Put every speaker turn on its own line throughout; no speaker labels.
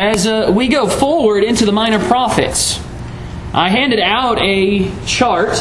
As we go forward into the minor prophets, I handed out a chart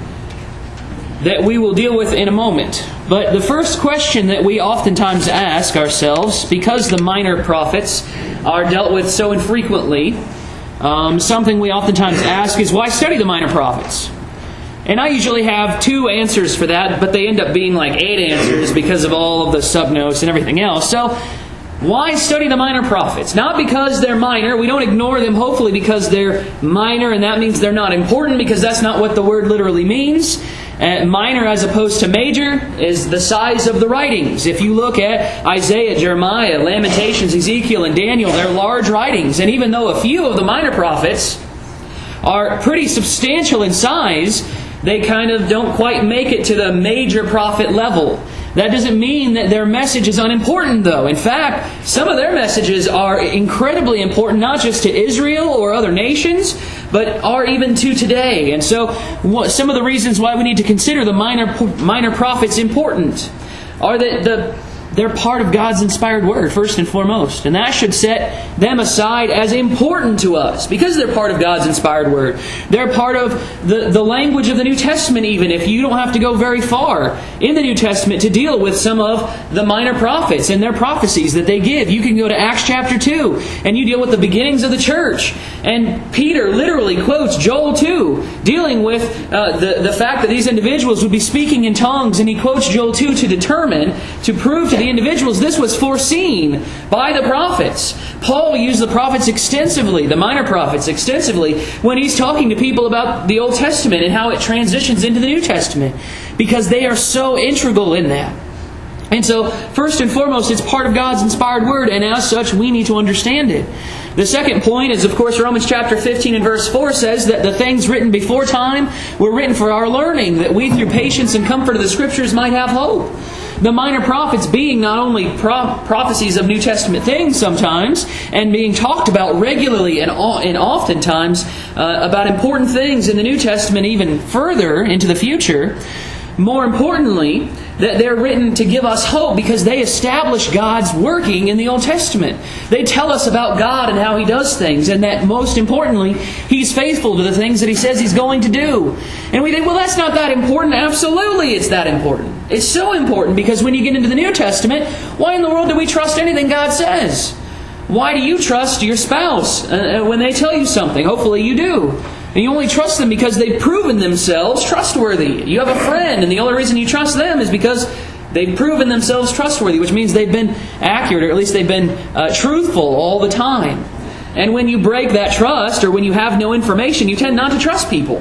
that we will deal with in a moment. But the first question that we oftentimes ask ourselves, because the minor prophets are dealt with so infrequently, something we oftentimes ask is, why study the minor prophets? And I usually have two answers for that, but they end up being like 8 answers because of all of the subnotes and everything else. So, why study the minor prophets? Not because they're minor. We don't ignore them, hopefully, because they're minor, and that means they're not important, because that's not what the word literally means. Minor as opposed to major is the size of the writings. If you look at Isaiah, Jeremiah, Lamentations, Ezekiel, and Daniel, they're large writings. And even though a few of the minor prophets are pretty substantial in size, they kind of don't quite make it to the major prophet level. That doesn't mean that their message is unimportant, though. In fact, some of their messages are incredibly important, not just to Israel or other nations, but are even to today. And so, some of the reasons why we need to consider the minor prophets important are that they're part of God's inspired Word, first and foremost. And that should set them aside as important to us, because they're part of God's inspired Word. They're part of the language of the New Testament, even if you don't have to go very far in the New Testament to deal with some of the minor prophets and their prophecies that they give. You can go to Acts chapter 2, and you deal with the beginnings of the church. And Peter literally quotes Joel 2, dealing with the fact that these individuals would be speaking in tongues. And he quotes Joel 2 to prove to the individuals this was foreseen by the prophets. Paul used the prophets extensively, the minor prophets extensively, when he's talking to people about the Old Testament and how it transitions into the New Testament, because they are so integral in that. And so, first and foremost, it's part of God's inspired Word, and as such, we need to understand it. The second point is, of course, Romans chapter 15 and verse 4 says that the things written before time were written for our learning, that we through patience and comfort of the Scriptures might have hope. The minor prophets being not only prophecies of New Testament things sometimes, and being talked about regularly and oftentimes about important things in the New Testament even further into the future. More importantly, that they're written to give us hope because they establish God's working in the Old Testament. They tell us about God and how He does things, and that most importantly, He's faithful to the things that He says He's going to do. And we think, well, that's not that important. Absolutely, it's that important. It's so important because when you get into the New Testament, why in the world do we trust anything God says? Why do you trust your spouse when they tell you something? Hopefully you do. And you only trust them because they've proven themselves trustworthy. You have a friend, and the only reason you trust them is because they've proven themselves trustworthy, which means they've been accurate, or at least they've been truthful all the time. And when you break that trust, or when you have no information, you tend not to trust people.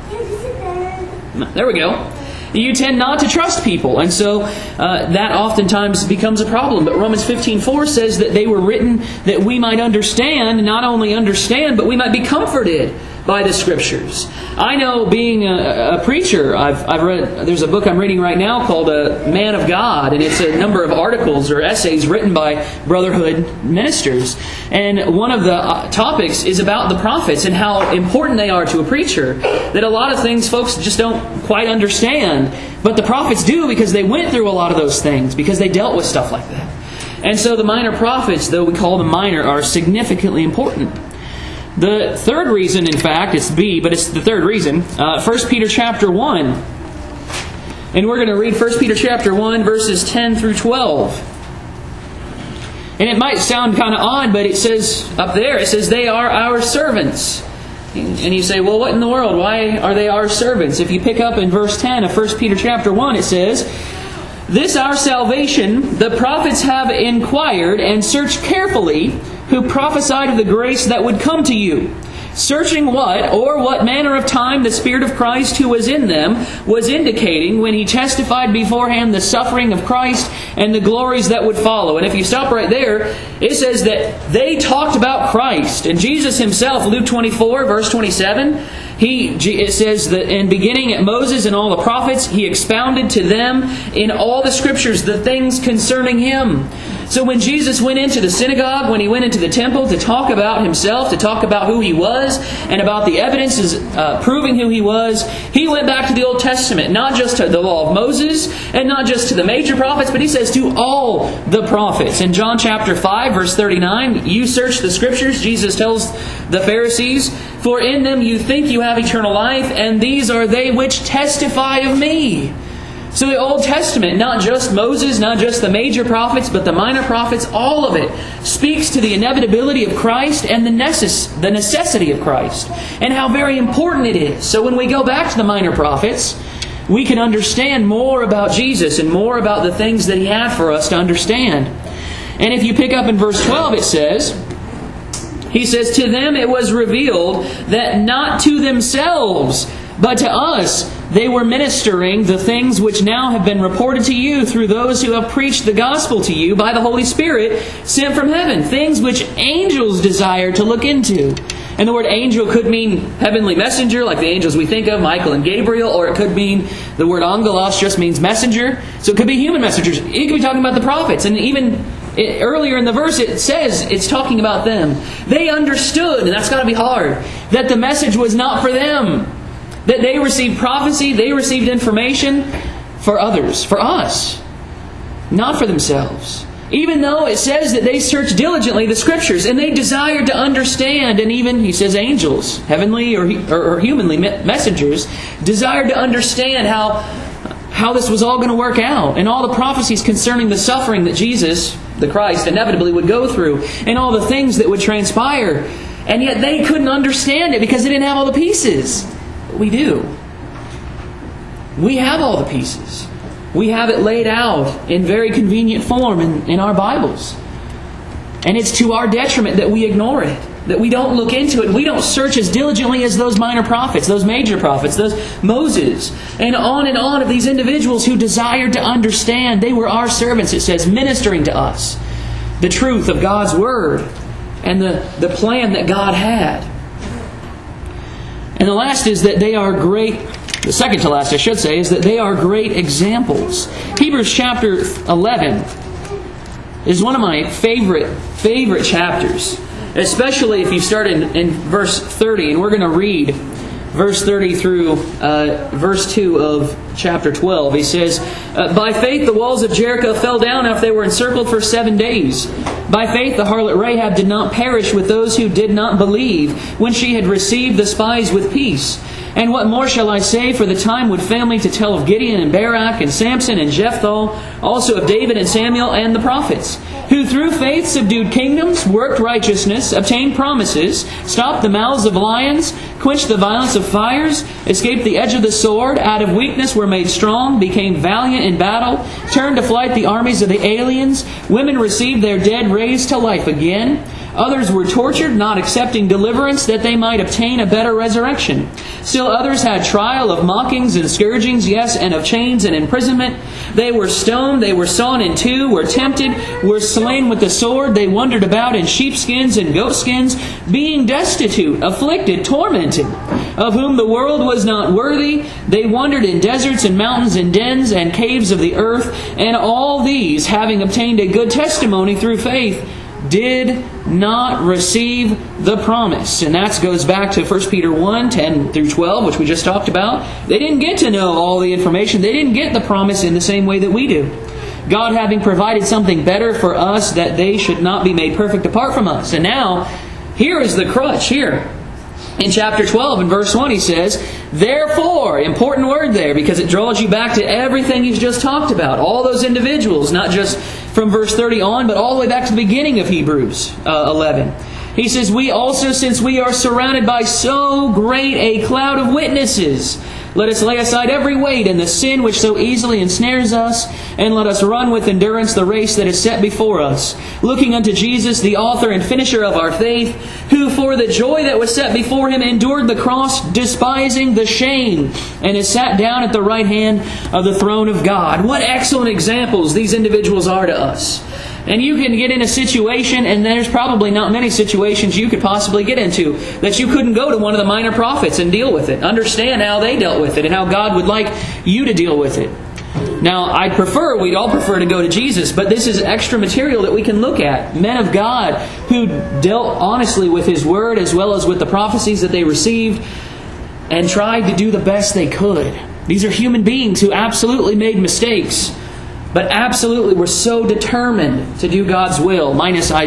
There we go. You tend not to trust people, and so that oftentimes becomes a problem. But Romans 15:4 says that they were written that we might understand, not only understand, but we might be comforted by the Scriptures. I know, being a preacher, I've read. There's a book I'm reading right now called Man of God, and it's a number of articles or essays written by Brotherhood ministers. And one of the topics is about the prophets and how important they are to a preacher. That a lot of things folks just don't quite understand, but the prophets do, because they went through a lot of those things, because they dealt with stuff like that. And so the minor prophets, though we call them minor, are significantly important. The third reason, in fact, it's B, but it's the third reason. 1 Peter chapter 1. And we're going to read 1 Peter chapter 1, verses 10 through 12. And it might sound kind of odd, but it says up there, it says, they are our servants. And you say, well, what in the world? Why are they our servants? If you pick up in verse 10 of 1 Peter chapter 1, it says, this our salvation the prophets have inquired and searched carefully, who prophesied of the grace that would come to you, searching what manner of time the Spirit of Christ who was in them was indicating when He testified beforehand the suffering of Christ and the glories that would follow. And if you stop right there, it says that they talked about Christ. And Jesus Himself, Luke 24, verse 27, it says that in beginning at Moses and all the prophets, He expounded to them in all the Scriptures the things concerning Him. So when Jesus went into the synagogue, when He went into the temple to talk about Himself, to talk about who He was, and about the evidences proving who He was, He went back to the Old Testament, not just to the law of Moses, and not just to the major prophets, but He says to all the prophets. In John chapter 5, verse 39, you search the Scriptures, Jesus tells the Pharisees, for in them you think you have eternal life, and these are they which testify of Me. So the Old Testament, not just Moses, not just the major prophets, but the minor prophets, all of it speaks to the inevitability of Christ and the necessity of Christ, and how very important it is. So when we go back to the minor prophets, we can understand more about Jesus and more about the things that He had for us to understand. And if you pick up in verse 12, it says, He says, to them it was revealed that not to themselves, but to us they were ministering the things which now have been reported to you through those who have preached the gospel to you by the Holy Spirit sent from heaven. Things which angels desire to look into. And the word angel could mean heavenly messenger, like the angels we think of, Michael and Gabriel, or it could mean the word angelos just means messenger. So it could be human messengers. It could be talking about the prophets. And even earlier in the verse it says it's talking about them. They understood, and that's got to be hard, that the message was not for them. That they received prophecy, they received information for others, for us, not for themselves. Even though it says that they searched diligently the Scriptures and they desired to understand, and even, he says, angels, heavenly or humanly messengers, desired to understand how this was all going to work out, and all the prophecies concerning the suffering that Jesus, the Christ, inevitably would go through, and all the things that would transpire. And yet they couldn't understand it because they didn't have all the pieces. We do. We have all the pieces. We have it laid out in very convenient form in our Bibles. And it's to our detriment that we ignore it, that we don't look into it, we don't search as diligently as those minor prophets, those major prophets, those Moses, and on of these individuals who desired to understand. They were our servants, it says, ministering to us the truth of God's Word and the plan that God had. And the last is that they are great, the second to last I should say, is that they are great examples. Hebrews chapter 11 is one of my favorite chapters, especially if you start in verse 30, and we're going to read verse 30 through verse 2 of chapter 12. He says, by faith the walls of Jericho fell down after they were encircled for 7 days. By faith the harlot Rahab did not perish with those who did not believe when she had received the spies with peace. And what more shall I say? For the time would fail me to tell of Gideon and Barak and Samson and Jephthah, also of David and Samuel and the prophets, who through faith subdued kingdoms, worked righteousness, obtained promises, stopped the mouths of lions, quenched the violence of fires, escaped the edge of the sword, out of weakness were made strong, became valiant in battle, turned to flight the armies of the aliens. Women received their dead raised to life again. Others were tortured, not accepting deliverance, that they might obtain a better resurrection. Still others had trial of mockings and scourgings, yes, and of chains and imprisonment. They were stoned, they were sawn in two, were tempted, were slain with the sword. They wandered about in sheepskins and goatskins, being destitute, afflicted, tormented, of whom the world was not worthy. They wandered in deserts and mountains and dens and caves of the earth. And all these, having obtained a good testimony through faith, did not receive the promise. And that goes back to 1 Peter 1, 10 through 12, which we just talked about. They didn't get to know all the information. They didn't get the promise in the same way that we do. God having provided something better for us, that they should not be made perfect apart from us. And now, here is the crutch here. In chapter 12, in verse 1, he says, therefore, important word there, because it draws you back to everything he's just talked about. All those individuals, not just from verse 30 on, but all the way back to the beginning of Hebrews 11. He says, we also, since we are surrounded by so great a cloud of witnesses, let us lay aside every weight and the sin which so easily ensnares us, and let us run with endurance the race that is set before us, looking unto Jesus, the author and finisher of our faith, who for the joy that was set before him endured the cross, despising the shame, and is sat down at the right hand of the throne of God. What excellent examples these individuals are to us. And you can get in a situation, and there's probably not many situations you could possibly get into, that you couldn't go to one of the minor prophets and deal with it. Understand how they dealt with it and how God would like you to deal with it. Now, we'd all prefer to go to Jesus, but this is extra material that we can look at. Men of God who dealt honestly with His Word as well as with the prophecies that they received and tried to do the best they could. These are human beings who absolutely made mistakes, but absolutely were so determined to do God's will, minus